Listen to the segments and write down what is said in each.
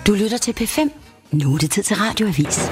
Du lytter til P5. Nu er det tid til Radioavis.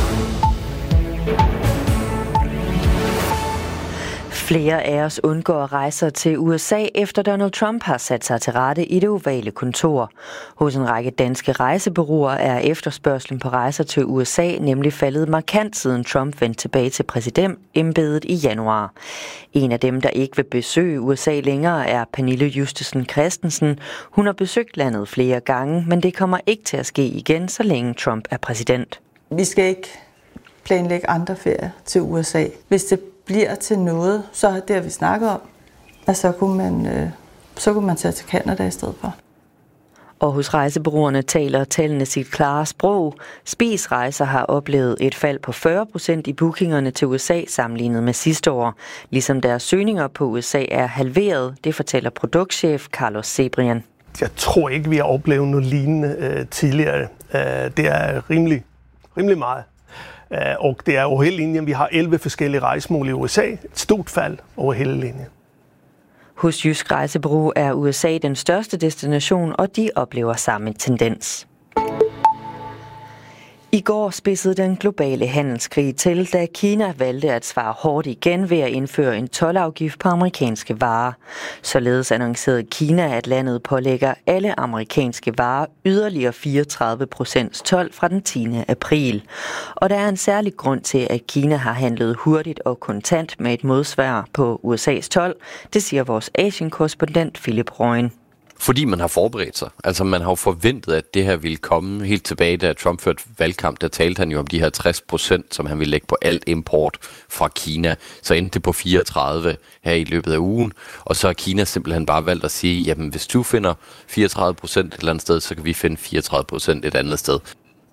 Flere af os undgår rejser til USA, efter Donald Trump har sat sig til rette i det ovale kontor. Hos en række danske rejsebureauer er efterspørgslen på rejser til USA nemlig faldet markant, siden Trump vendte tilbage til præsidentembedet i januar. En af dem, der ikke vil besøge USA længere, er Pernille Justesen Christensen. Hun har besøgt landet flere gange, men det kommer ikke til at ske igen, så længe Trump er præsident. Vi skal ikke planlægge andre ferier til USA. Hvis det bliver til noget, så er det, vi snakker om, at så kunne man tage til Canada i stedet for. Og hos rejsebureauerne taler tallene sit klare sprog. Spisrejser har oplevet et fald på 40% i bookingerne til USA sammenlignet med sidste år. Ligesom deres søgninger på USA er halveret, det fortæller produktchef Carlos Cebrian. Jeg tror ikke, vi har oplevet noget lignende tidligere. Det er rimelig meget. Og det er over hele linjen. Vi har 11 forskellige rejsemål i USA. Et stort fald over hele linjen. Hos Jysk Rejsebureau er USA den største destination, og de oplever samme tendens. I går spidsede den globale handelskrig til, da Kina valgte at svare hårdt igen ved at indføre en toldafgift på amerikanske varer. Således annoncerede Kina, at landet pålægger alle amerikanske varer yderligere 34% told fra den 10. april. Og der er en særlig grund til, at Kina har handlet hurtigt og kontant med et modsvar på USA's told. Det siger vores Asien-korrespondent Philip Røgen. Fordi man har forberedt sig. Altså man har jo forventet, at det her ville komme helt tilbage, da Trump førte valgkamp. Der talte han jo om de her 60%, som han ville lægge på alt import fra Kina. Så endte det på 34 her i løbet af ugen. Og så har Kina simpelthen bare valgt at sige, jamen hvis du finder 34% et eller andet sted, så kan vi finde 34% et andet sted.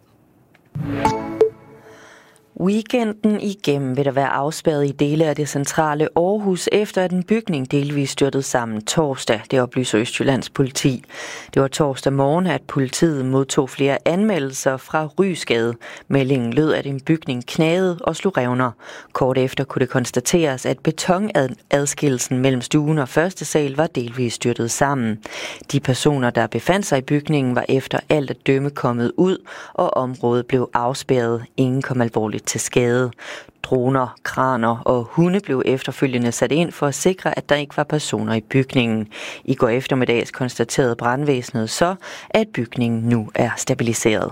Weekenden igennem vil der være afspærret i dele af det centrale Aarhus, efter at en bygning delvis styrtede sammen torsdag. Det oplyser Østjyllands politi. Det var torsdag morgen, at politiet modtog flere anmeldelser fra Rysgade. Meldingen lød, at en bygning knagede og slog revner. Kort efter kunne det konstateres, at betonadskillelsen mellem stuen og første sal var delvis styrtet sammen. De personer, der befandt sig i bygningen, var efter alt at dømme kommet ud, og området blev afspærret. Ingen kom alvorligt til skade. Droner, kraner og hunde blev efterfølgende sat ind for at sikre, at der ikke var personer i bygningen. I går eftermiddags konstaterede brandvæsenet så, at bygningen nu er stabiliseret.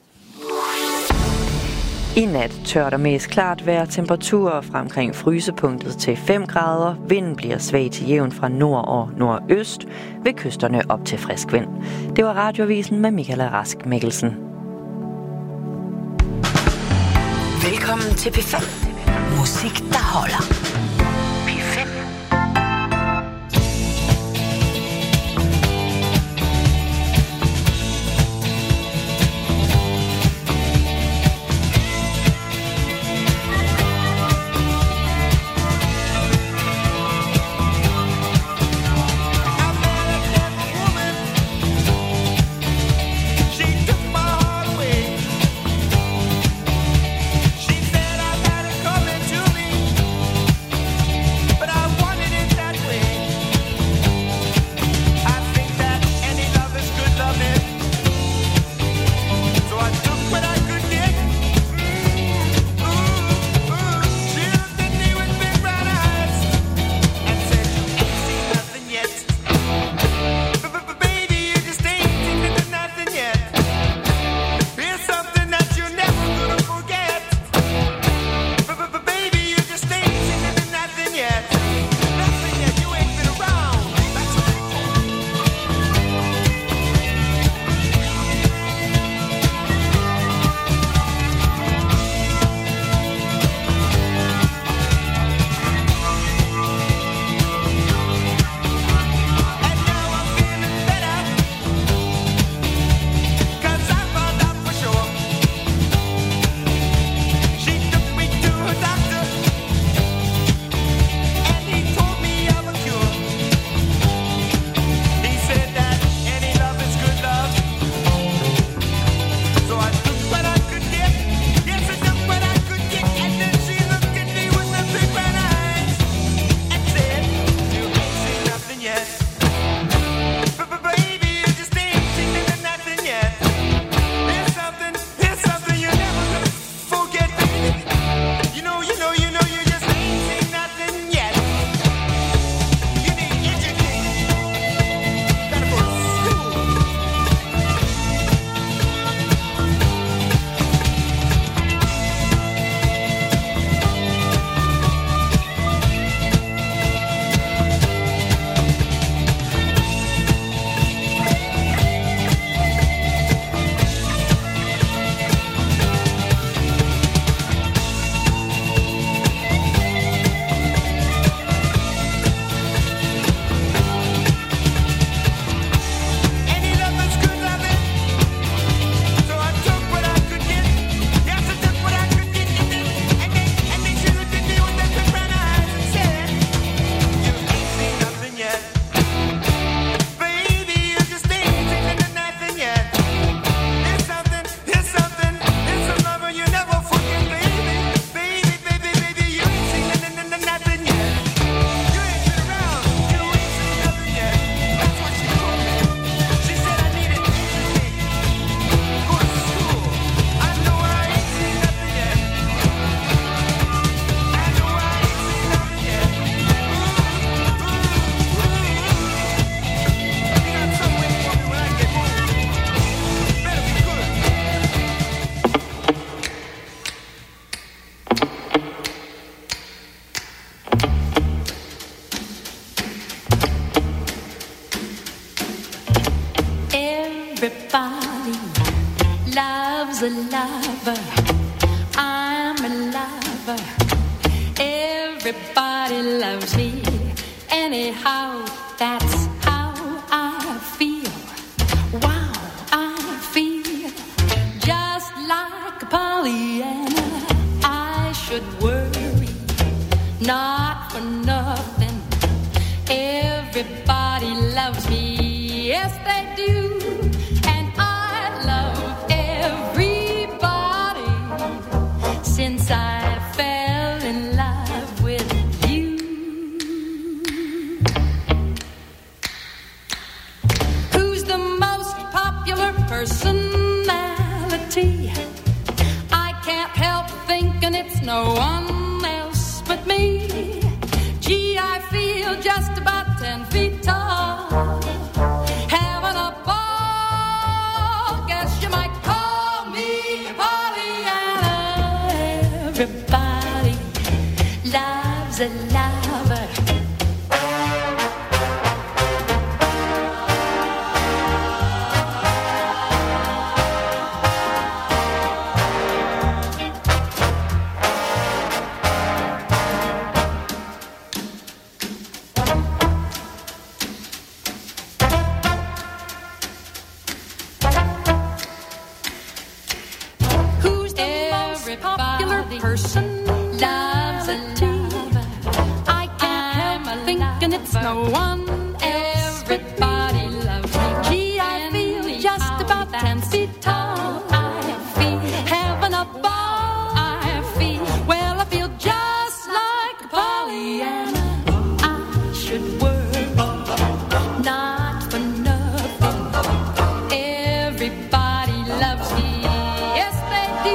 I nat tørt og mest klart vejr, temperaturer fra omkring frysepunktet til 5 grader. Vinden bliver svag til jævn fra nord og nordøst, ved kysterne op til frisk vind. Det var Radioavisen med Michael Rask Mikkelsen. Velkommen til P5. Musik, der holder. P5. love's a lover. I'm a lover. Everybody loves me. Anyhow, that's how I feel. Wow, I feel just like a Pollyanna. I should worry, not for nothing. Everybody loves me, yes they do. And I love everybody since I fell in love with you. Who's the most popular personality? I can't help thinking it's no one else but me. Gee, I feel just about 10 feet tall, having a ball. Guess you might call me Pollyanna. Everybody loves a lover. Person loves a lover. I can't help thinking it's no one else. Everybody loves me. Gee, I feel just about 10 feet tall. I feel having a ball. I feel, well, I feel just like a Pollyanna. I should worry, not for nothing. Everybody loves me. Yes, they do.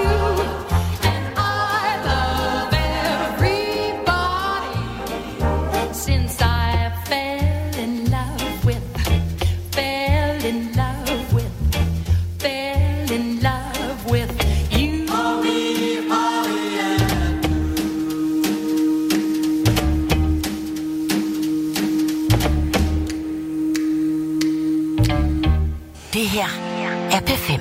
Det her er P5.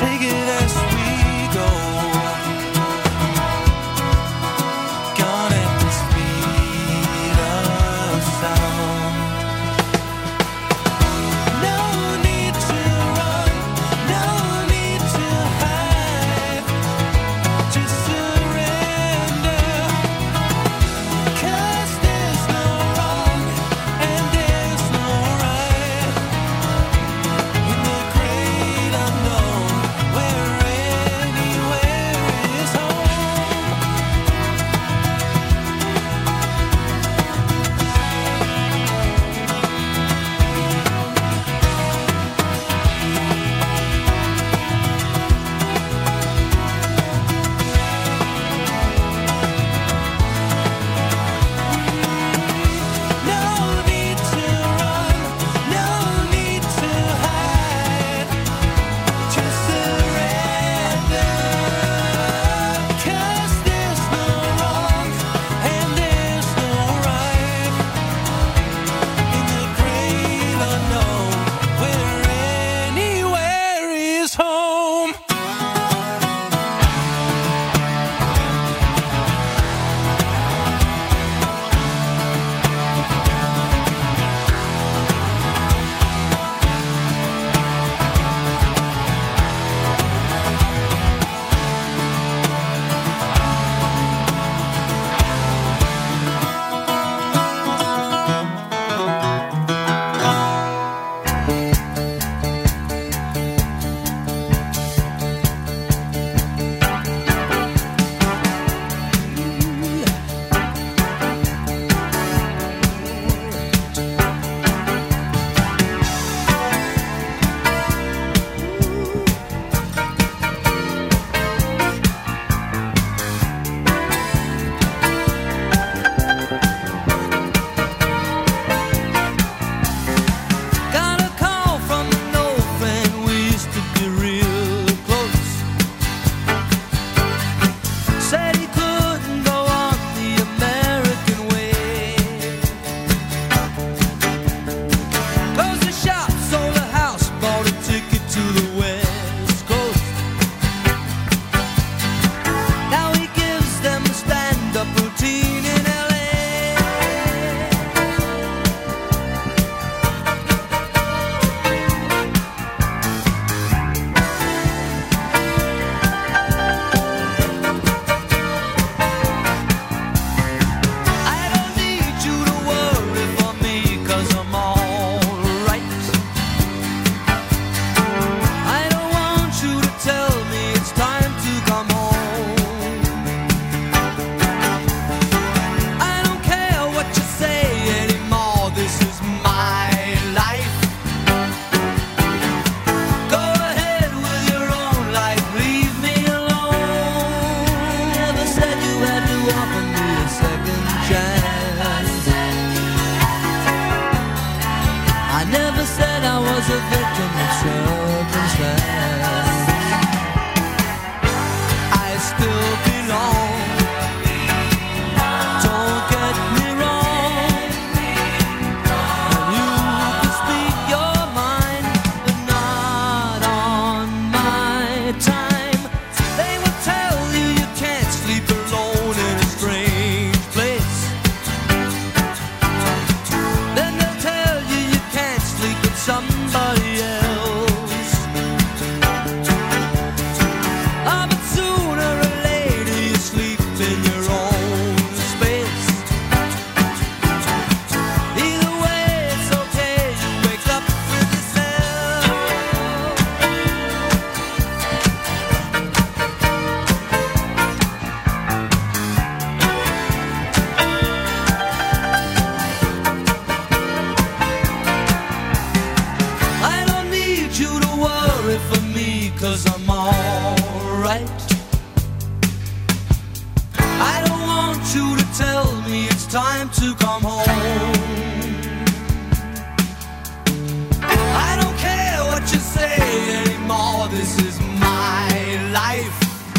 time to come home. I don't care what you say anymore, this is my life.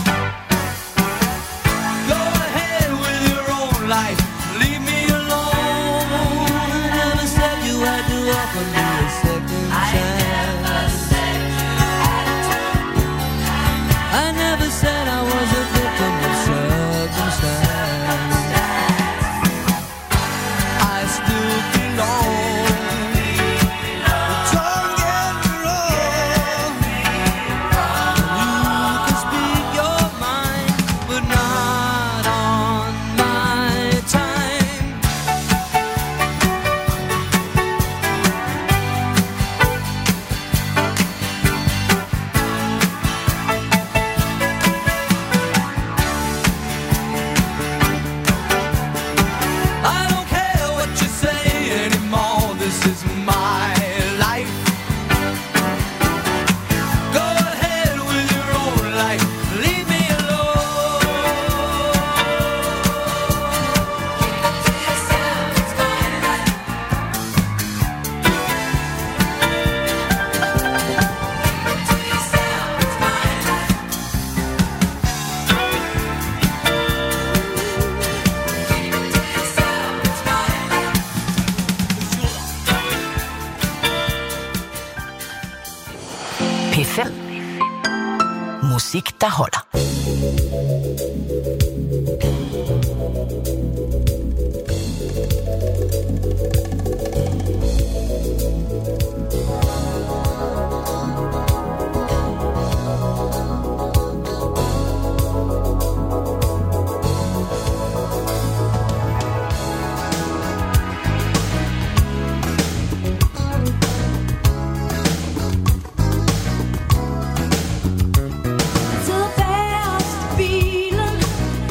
Go ahead with your own life, leave me alone. Never said you had to offer me a second chance. Musik, der holder. Så fast bilen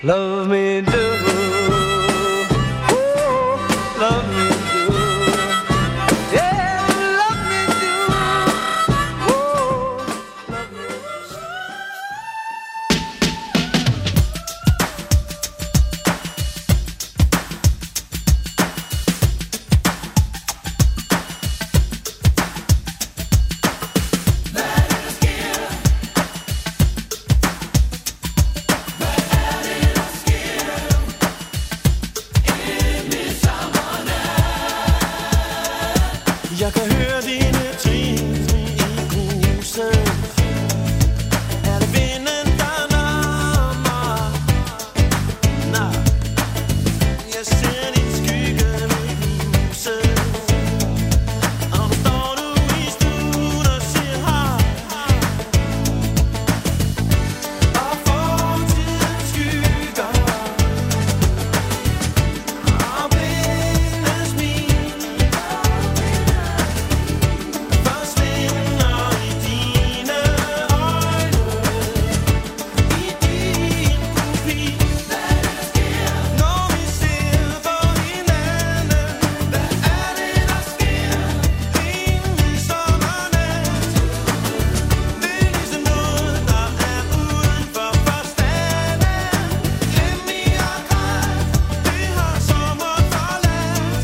love me do. Oh, love me do. Yeah, love me do. Oh, love me do. Jeg kan høre dine trin i gruset. Er det vinden, der nærmer? Nej, jeg ser din skygge ved huset. Og nu står du i stuen og siger hej. Og fortidens skygger og blinde smil forsvinder i dine øjne, i din kopi. Når vi ser på hinanden, hvad er det, der sker? Ingen sommernat. Det er ligesom noget, der er uden for forstanden. Glem i og græd, det har sommeren forladt.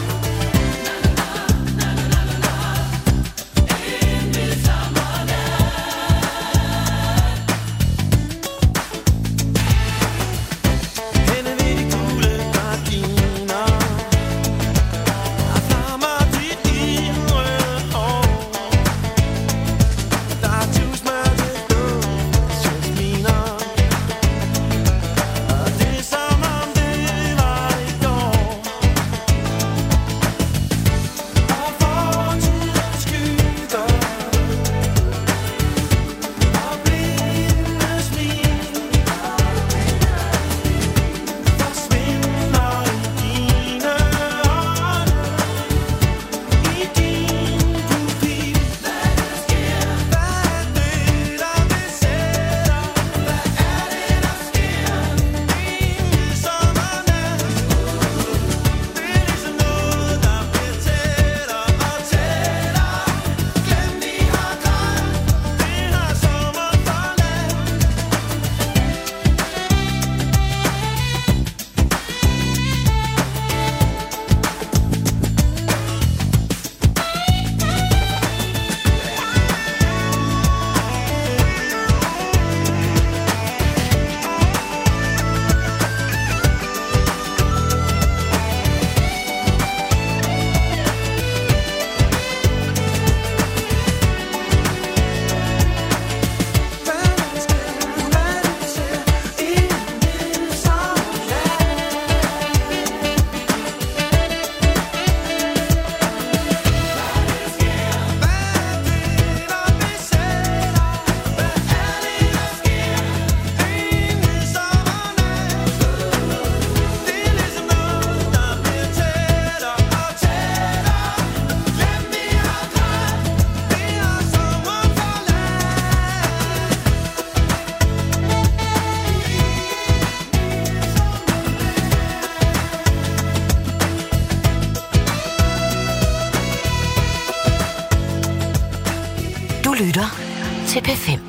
Hende ved de gule gardiner og flammer dit indre hår. Der er tusmørke duft jasminer, og det er som om det var i går. Og fortidens skygger og blinde smil forsvinder i dine øjne, i din kopi. Hvad er det, der besætter? Hvad er det, der sker? Ingen sommernat. Det er ligesom noget, der bliver tættere og tættere. Glem de har græd, det har sommeren forladt. Du lytter til P5.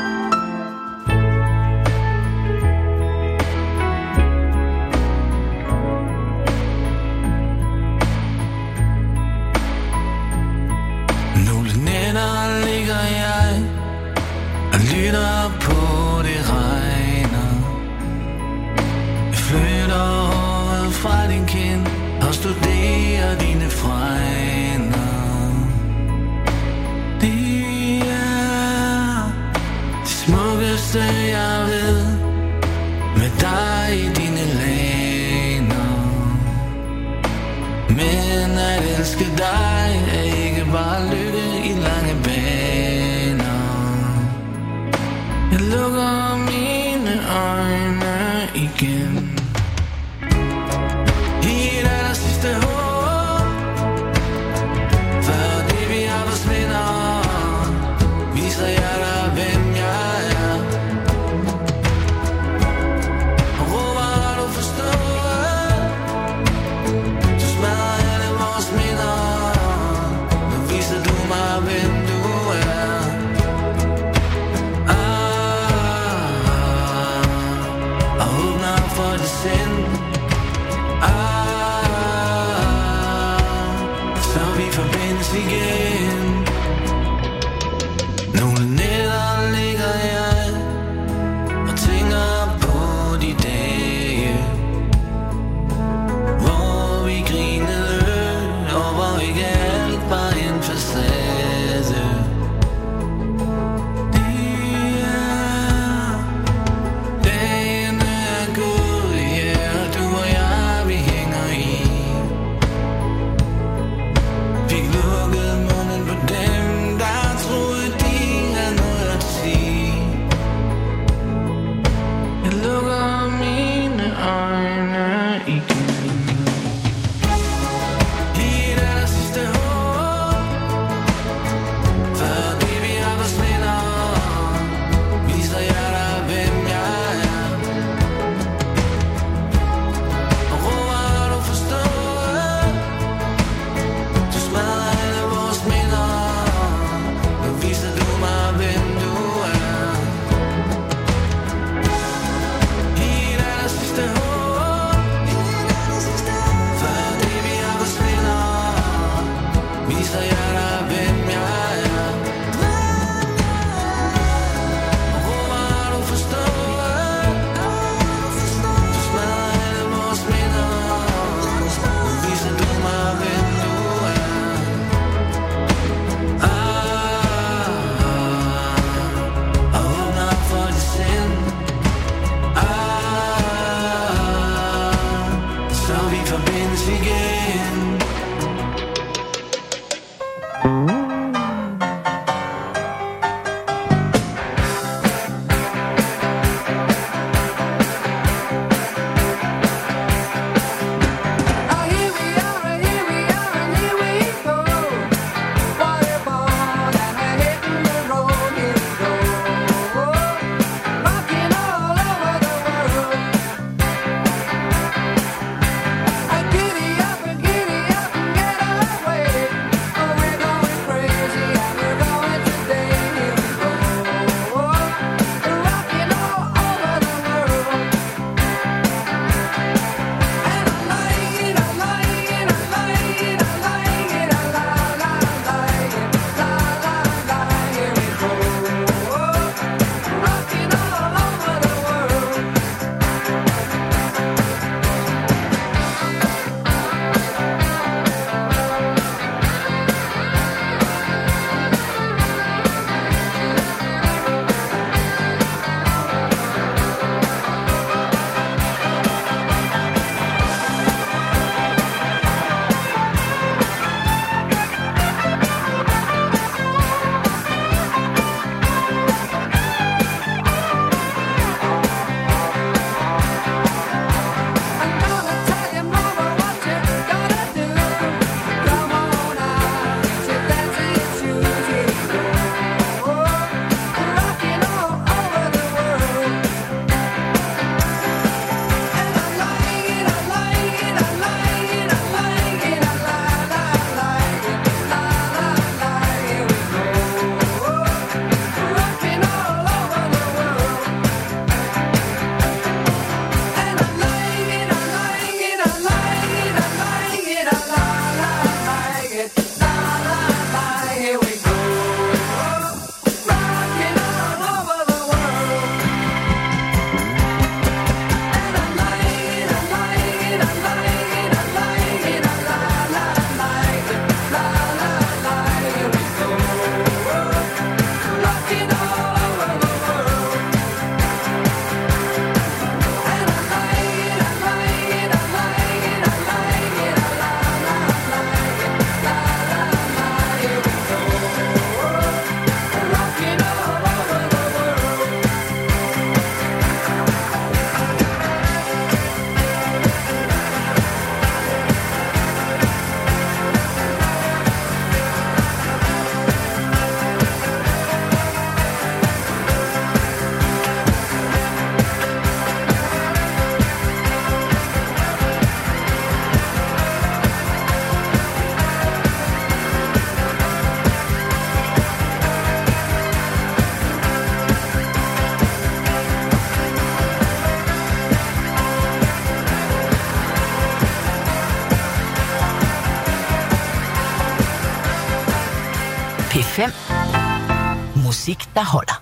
Nogle nætter ligger jeg og lytter på det regner. Jeg flytter håret fra din kind og studerer dine fregner. Det er det smukkeste jeg ved, med dig i dine laner. Men at elske dig er ikke bare lykke i lange baner. Jeg lukker mine øjne igen. I et aller sidste håb, før det vi har forsvinder, viser jeg dig, hvem jeg er. sind. Så vi forbindes igen. Nogle nætter ligger jeg og tænker på de dage, hvor vi grinede, og hvor ikke alt var en facade. Dagen er gået, ja, du og jeg, vi hænger i. Fik lukket 5. Musik, der holder.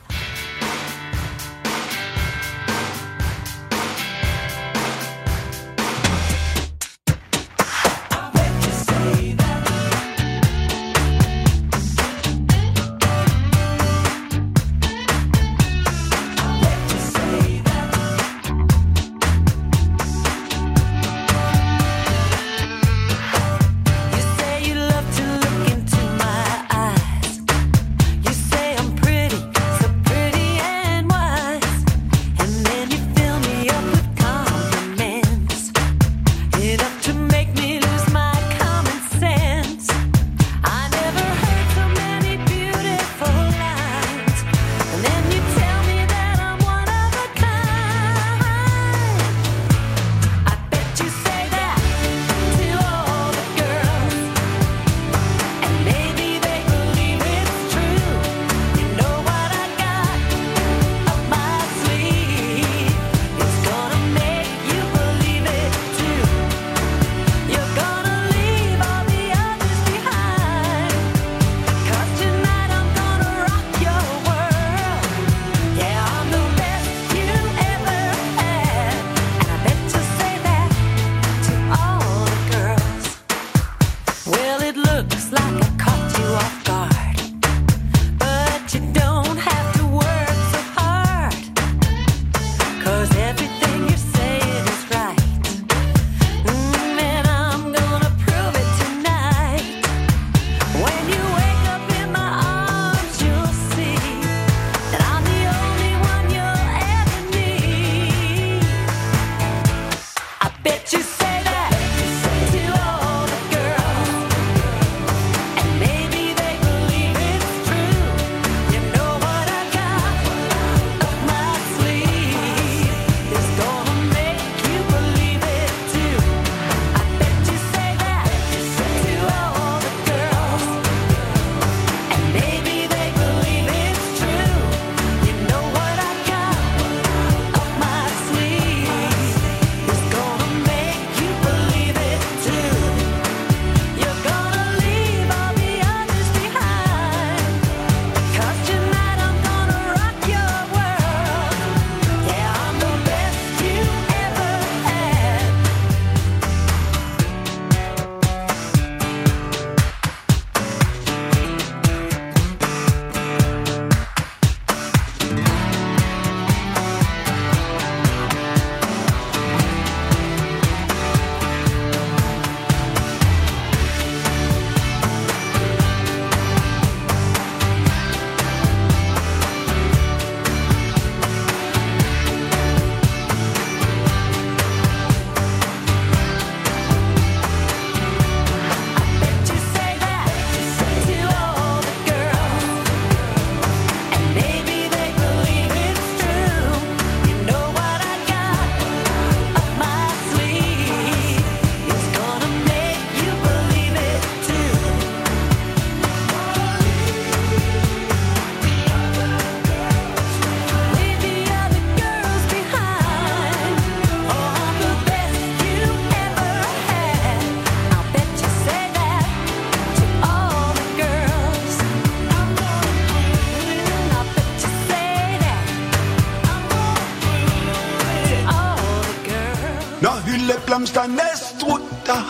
Blomsterne strutter,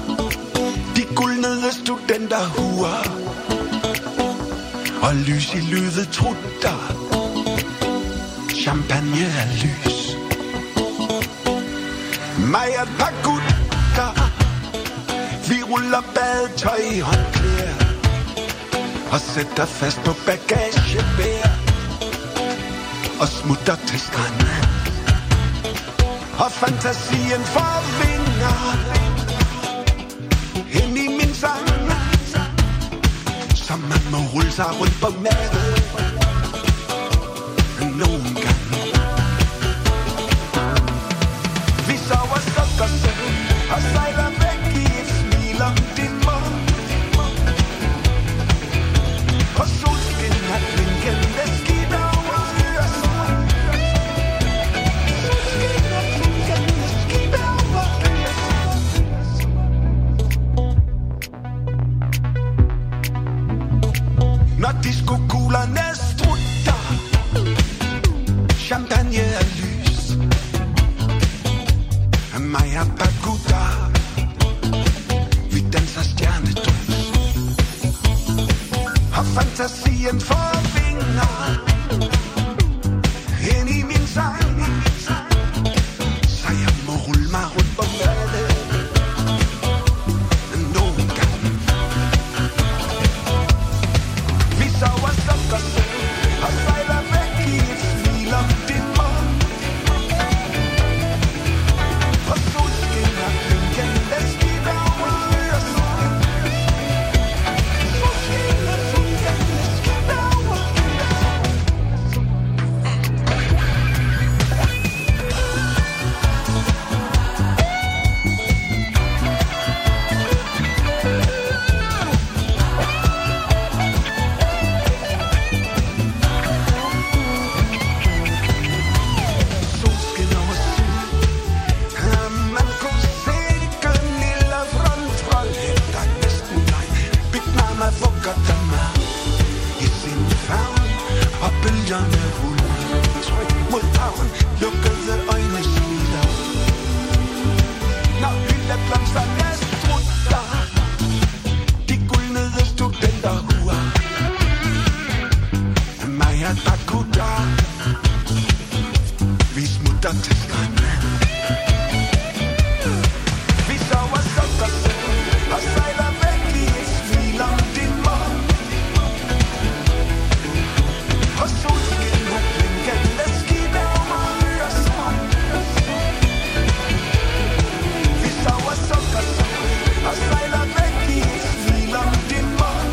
de guldnede studenterhuer, og lys i lydet trutter, champagne er lys. Mig og et par gutter, vi ruller badetøj i håndklæder, og sætter fast på bagagebær, og smutter til stranden. Og fantasien får vinger ind i min sang, som man må rulle sig rundt på maden nogle gange. Vi sover sukkersøvn og sejler væk i et smil om din mund. Og solskin er blinkende skidt over Øresund. Når sig. Så jeg må rulle mig rundt på vandet nogle gange. Vi sover sukkersød og sejler væk i et smil om din mund. Og solskinner blinkende skidt over Øresund. Solskinner blinkende skidt over solskin over syd. Man kunne se de gønner fra Trollhætter næsten nej. Big Mama forgåtte mig i sin favn, og bølgerne ruller tryk mod havn. Lukkede øjne smiler, når hyldeblomsterne strutter de guldnede studenterhuer. Mig og Dakoda, vi smutter til stranden. Vi sover sukkersød og sejler væk i et smil om din mund. Og solskinner blinkende skidt over Øresund. Vi sover sukkersød og sejler væk i et smil om din mund.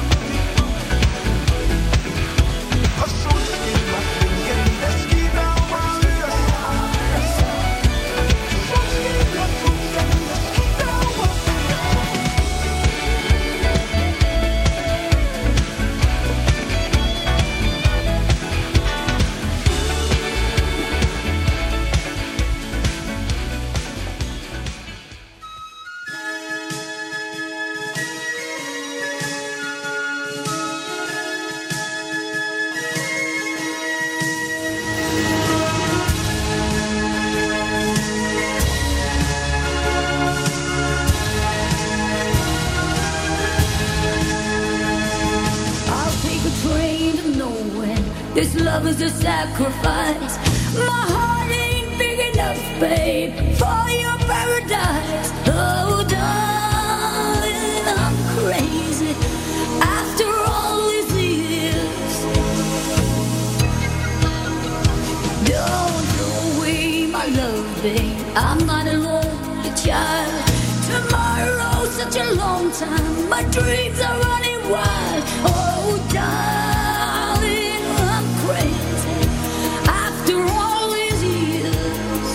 Og solskinner blinkende skidt over Øresund. Solskinner blinkende skidt over I'll take a train to nowhere. This love is a sacrifice. My heart ain't big enough, babe, for your paradise. Oh, darling, I'm crazy. After all these years, don't throw away my love, babe. I'm not a lonely child. Tomorrow's such a long time. My dreams are running wild. Oh, darling, I'm crazy. After all these years,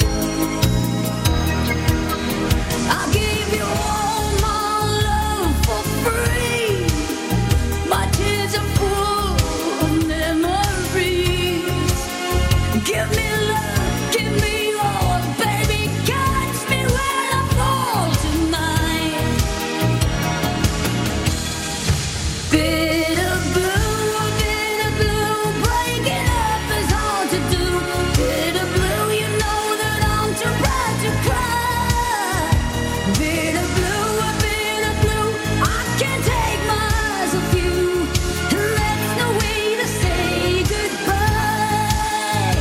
I gave you all my love for free. My tears are full of memories. Give me love, give me all, baby. Catch me when I fall tonight. Bitter blue, breaking up is hard to do. Bitter blue, you know that I'm too proud to cry. Bitter blue, I can't take my eyes off you. And that's no way to say goodbye.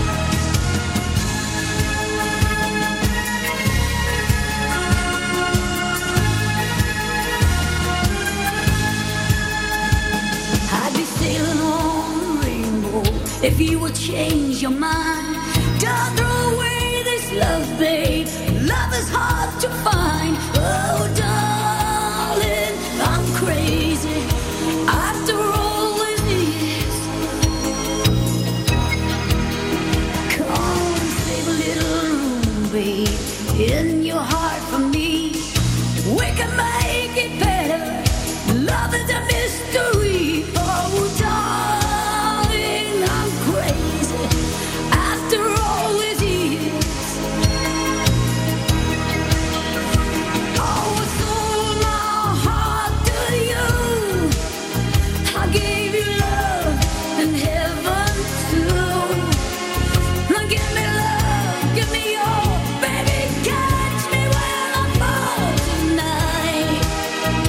I'd be sailing on the rainbow if you would change your mind. Don't throw away this love, babe. Love is hard to find. Oh, darling, I'm crazy. After all these years, come save a little room, babe, in your heart for me. We can make it better. Love is a mystery. Oh, darling, I'm crazy. After all these years, oh, I sold my heart to you. I gave you love and heaven too. Now give me love, give me all, baby. Catch me when I fall tonight.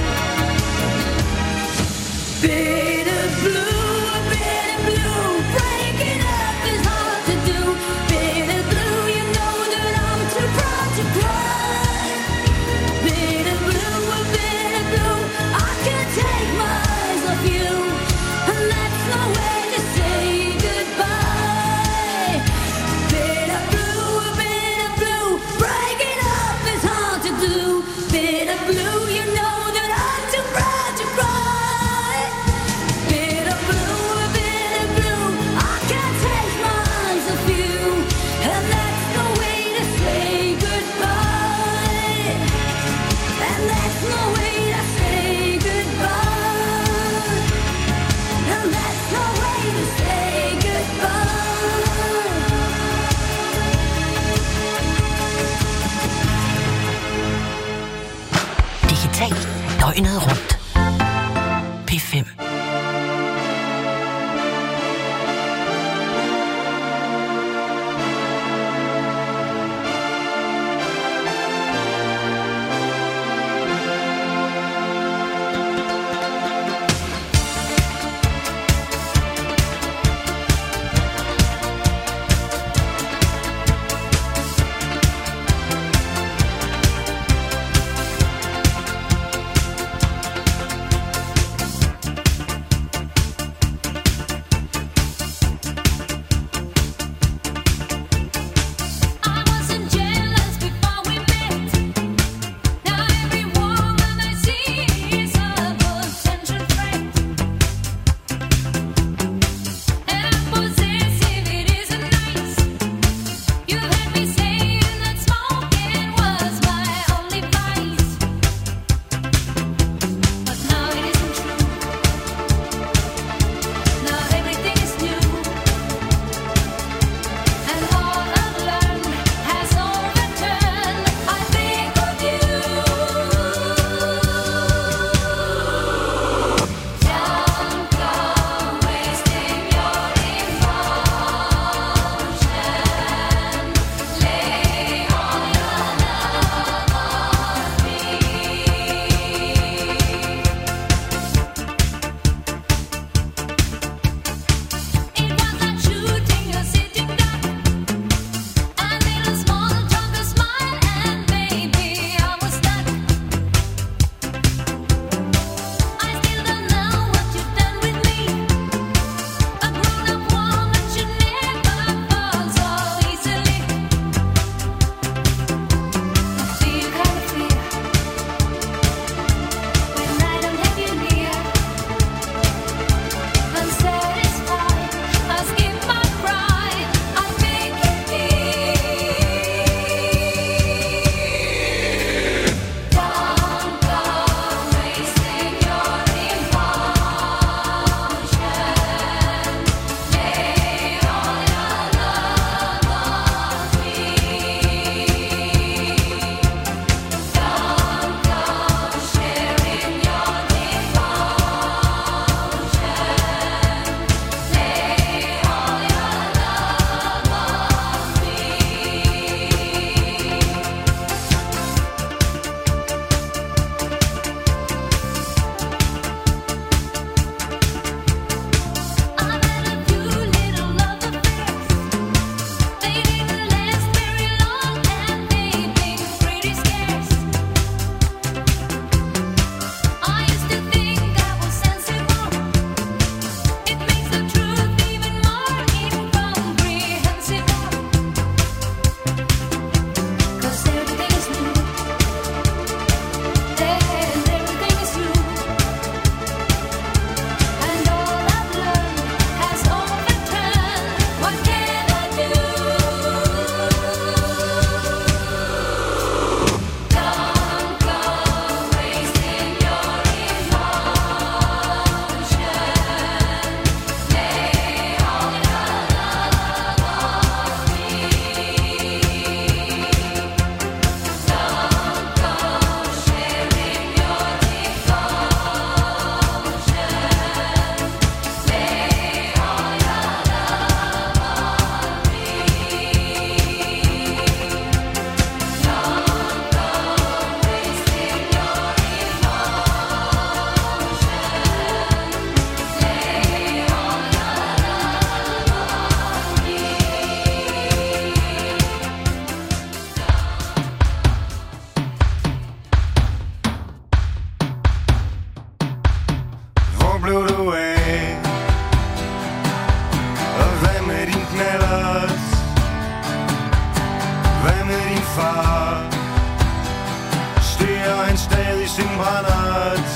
Hvad med din far? Styrer han stadig sin brændert?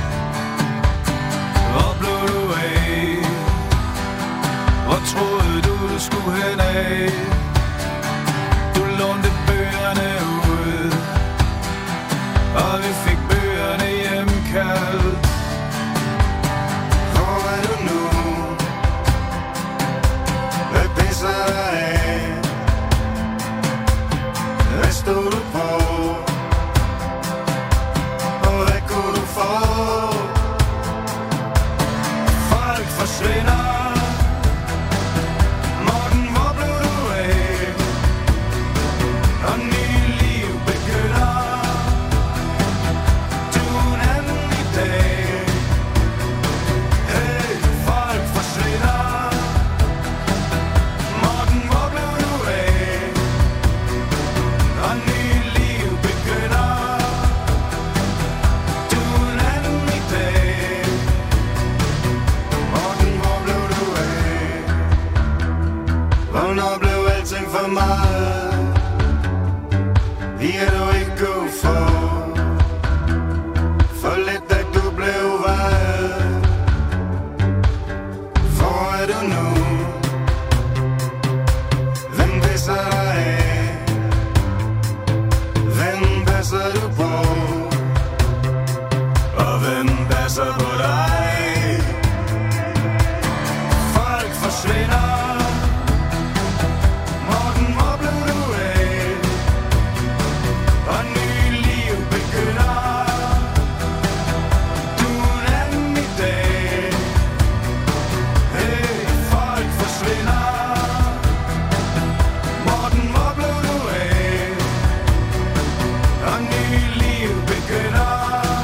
Hvor blev du af? Hvor troede du skulle hen af? Du lånte bøgerne ud, og vi fik bøgerne hjemkaldt. Hvor er du nu? Hvad pisser dig af? Hvad stod du på? Og hvad kunne du få? Folk forsvinder. Morten, hvor blev du af? Og nye liv begynder. Du er en anden i dag. Hey, folk forsvinder. Morten, hvor blev du af? Og nye liv begynder. Du er en anden i dag. Morten, hvor blev du af? Hvornår blev alting for meget? Vi kan du ikke gå for. For lidt at du blev vred. Hvor er du nu? Hvem pisser dig af? Hvem passer du på? Og hvem passer på dig? Folk forsvinder. Morten, hvor blev du af? Og nye liv begynder. Du er en anden i dag. Hey, folk forsvinder. Morten, hvor blev du af? Og nye liv begynder.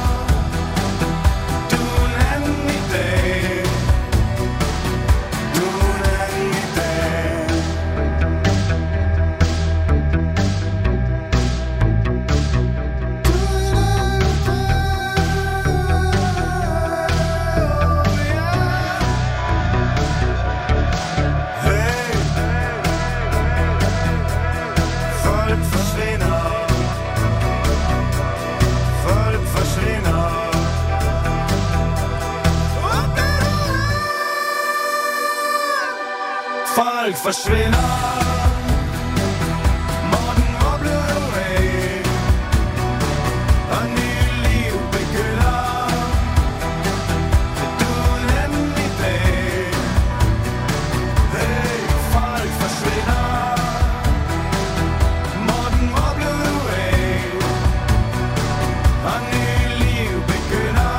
Du er en anden i dag. Du er en anden i dag. Hey, folk forsvinder. Folk forsvinder. Folk forsvinder. Morten, hvor blev du af? Og nye liv begynder. Du er en anden i dag. Hey, folk forsvinder. Morten, hvor blev du af? Og nye liv begynder.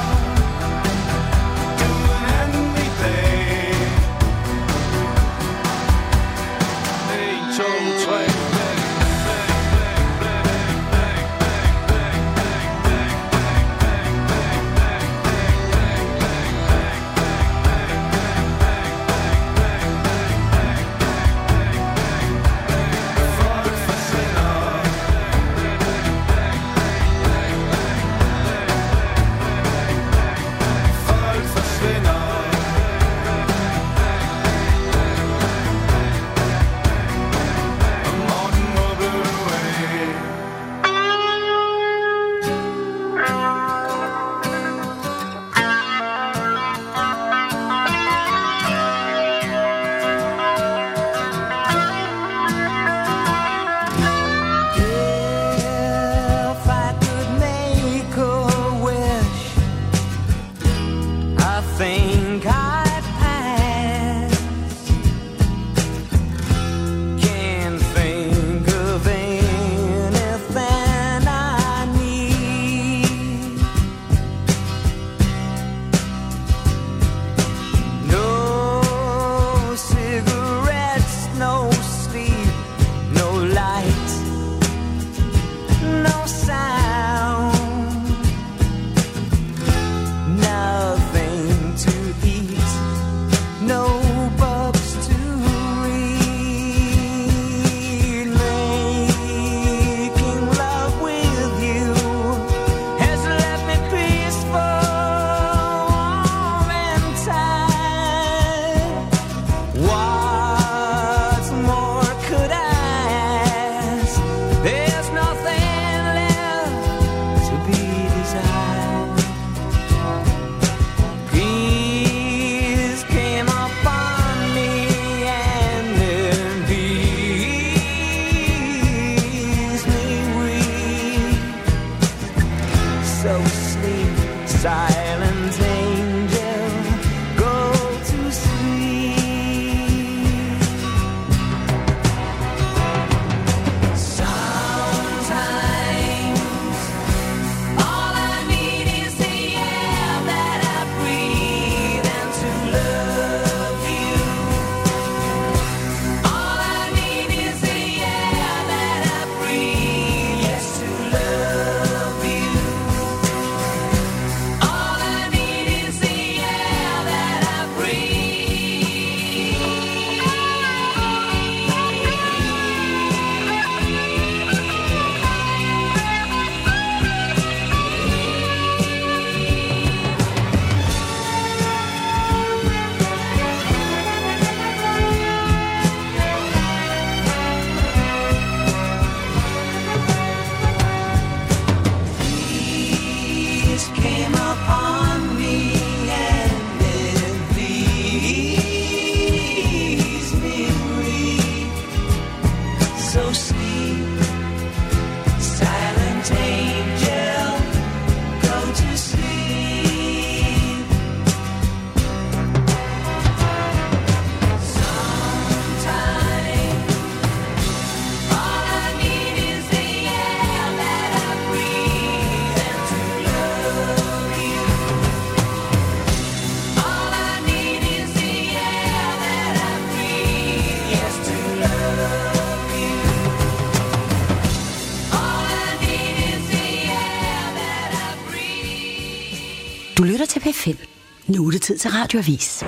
Du er en anden i dag. 1, 2, 3. Folk forsvinder. Folk forsvinder. There's nothing left to be desired. Peace came upon me and then peace made weak. So sleep, silent angel, go to sleep. Sometimes all I need is the air that I breathe and to love you. All I need is the air that I breathe, yes, to love you. All I need is the air that I Peace came upon me and then peace made weak. So sleep, silent angel, go to sleep. Sometimes all I need is the air that I breathe and to love you. All I need is the air that I breathe, yes, to love you. All I need is the air that I breathe. Du lytter til P5. Nu er det tid til Radioavis.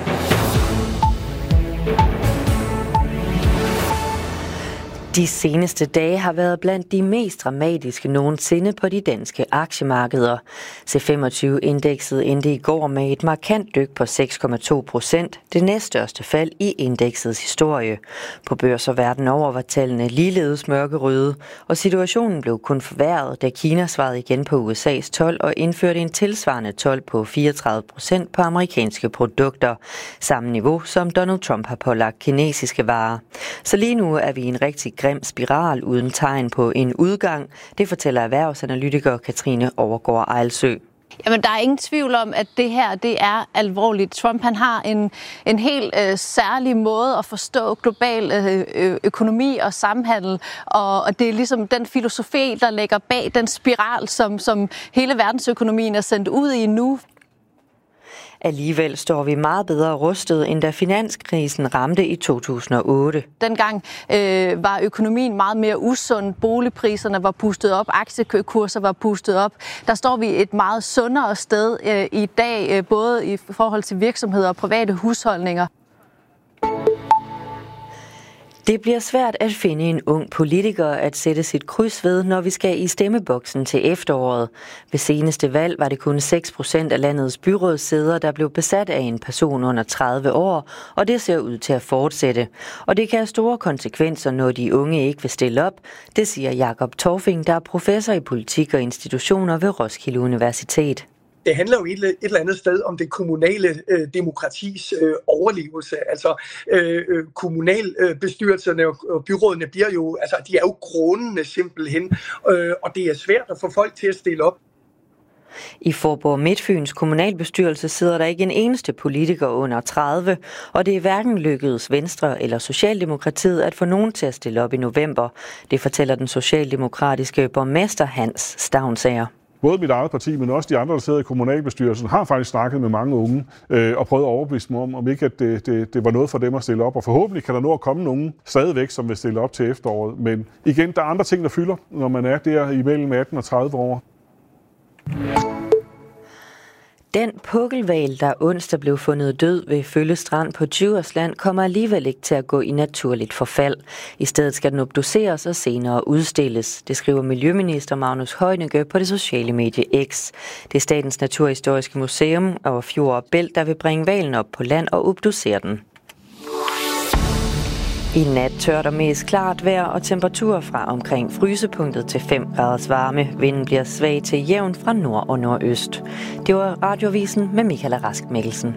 De seneste dage har været blandt de mest dramatiske nogensinde på de danske aktiemarkeder. C25-indekset endte i går med et markant dyk på 6,2%, det næststørste fald i indeksets historie. På børser verden over var tallene ligeledes mørkerøde, og situationen blev kun forværret, da Kina svarede igen på USA's told og indførte en tilsvarende told på 34% på amerikanske produkter. Samme niveau som Donald Trump har pålagt kinesiske varer. Så lige nu er vi i en rigtig grim spiral uden tegn på en udgang. Det fortæller erhvervsanalytiker Katrine Overgaard Ejlsø. Jamen, der er ingen tvivl om, at det her det er alvorligt. Trump han har en helt særlig måde at forstå global økonomi og samhandel, og det er ligesom den filosofi, der ligger bag den spiral, som hele verdensøkonomien er sendt ud i nu. Alligevel står vi meget bedre rustet, end da finanskrisen ramte i 2008. Dengang var økonomien meget mere usund, boligpriserne var pustet op, aktiekurser var pustet op. Der står vi et meget sundere sted i dag, både i forhold til virksomheder og private husholdninger. Det bliver svært at finde en ung politiker at sætte sit kryds ved, når vi skal i stemmeboksen til efteråret. Ved seneste valg var det kun 6% af landets byrådssæder, der blev besat af en person under 30 år, og det ser ud til at fortsætte. Og det kan have store konsekvenser, når de unge ikke vil stille op. Det siger Jakob Torfing, der er professor i politik og institutioner ved Roskilde Universitet. Det handler jo et eller andet sted om det kommunale demokratis overlevelse. Altså kommunalbestyrelserne og byrådene bliver jo, altså de er jo grundene simpelthen, og det er svært at få folk til at stille op. I Faaborg Midtfyns kommunalbestyrelse sidder der ikke en eneste politiker under 30, og det er hverken lykkedes Venstre eller Socialdemokratiet at få nogen til at stille op i november. Det fortæller den socialdemokratiske borgmester Hans Stavnsager. Både mit eget parti, men også de andre, der sidder i kommunalbestyrelsen, har faktisk snakket med mange unge og prøvet at overbevise dem om ikke at det var noget for dem at stille op. Og forhåbentlig kan der nå at komme nogen stadigvæk, som vil stille op til efteråret. Men igen, der er andre ting, der fylder, når man er der imellem 18 og 30 år. Den pukkelhval, der onsdag blev fundet død ved Følle Strand på Djursland, kommer alligevel ikke til at gå i naturligt forfald. I stedet skal den obduceres og senere udstilles. Det skriver Miljøminister Magnus Heunicke på det sociale medie X. Det er Statens Naturhistoriske Museum og Fjord og Bælt, der vil bringe hvalen op på land og obducere den. I nat tørt og mest klart vejr og temperaturer fra omkring frysepunktet til 5 graders varme. Vinden bliver svag til jævn fra nord og nordøst. Det var Radiovisen med Michaela Rask Mikkelsen.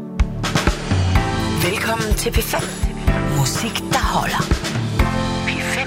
Velkommen til P5. Musik, der holder. P5.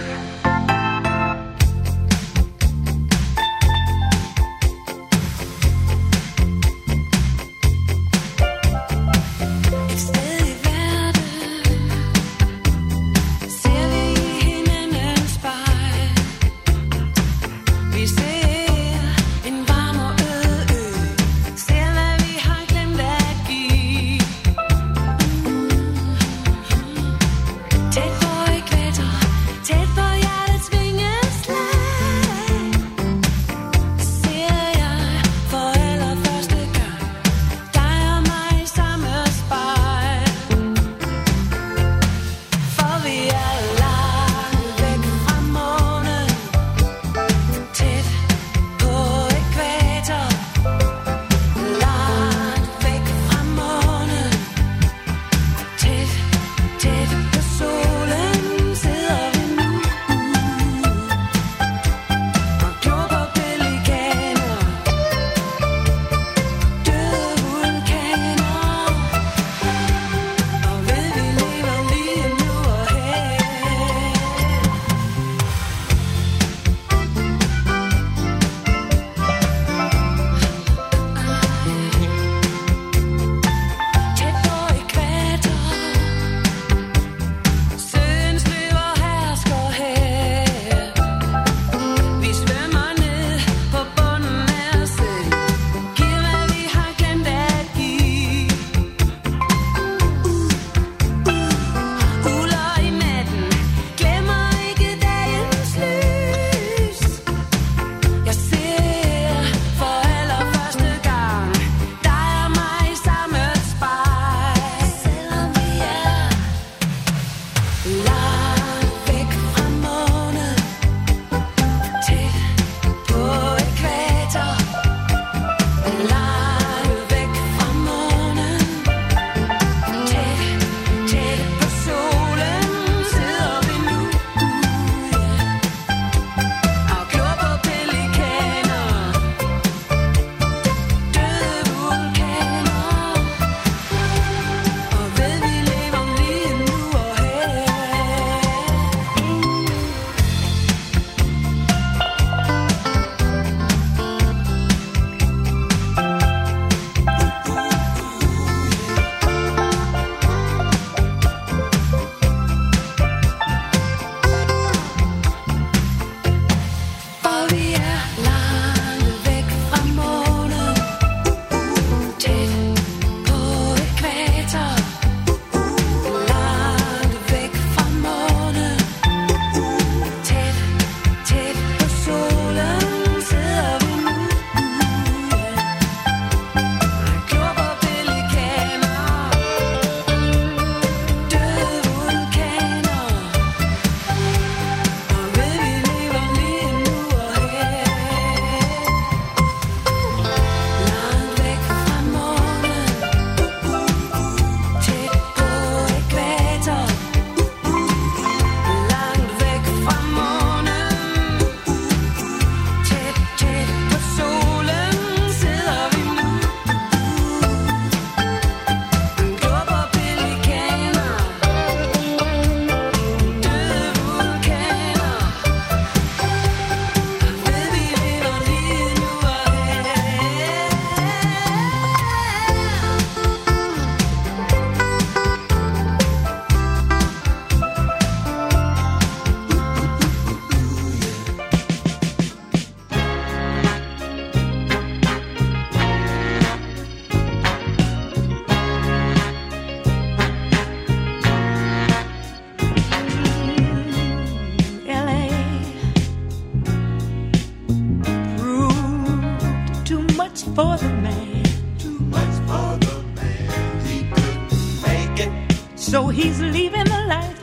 for the man. Too much for the man. He couldn't make it. So he's leaving the life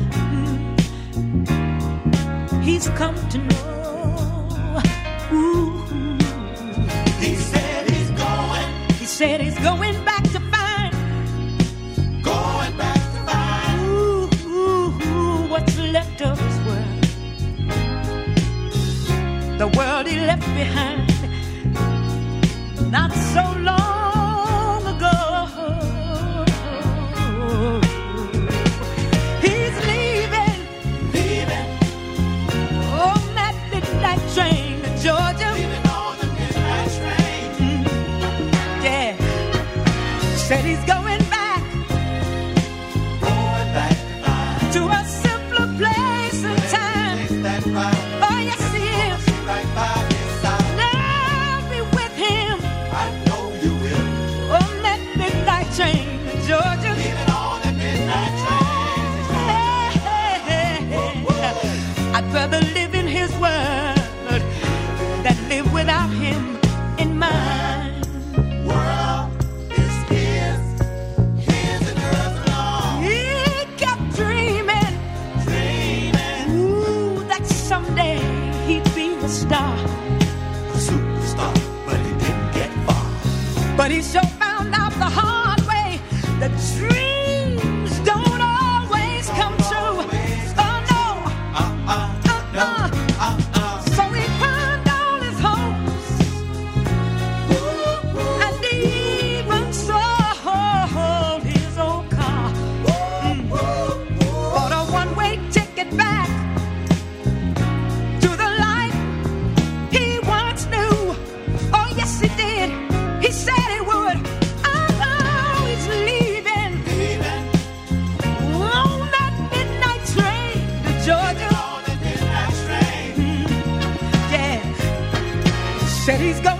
he's come to know. Ooh. He said he's going. He said he's going back to find. Going back to find. Ooh, what left behind not so long ago. He's leaving on that midnight train to Georgia. Yeah, said he's going back to a simpler place and time. Oh yes, he is. I'll be with him on that midnight train to Georgia. I'd rather live in his word than live without him in mine. He kept dreaming, ooh, that someday he'd be a star. But he sure found out the hard way that dreams don't always come true. Oh no, so he pawned all his hopes and even sold his old car. Bought a one-way ticket back to the life he once knew. Oh yes, he did. He said he would. Oh, he's leaving on that midnight train to Georgia. Yeah, said he's going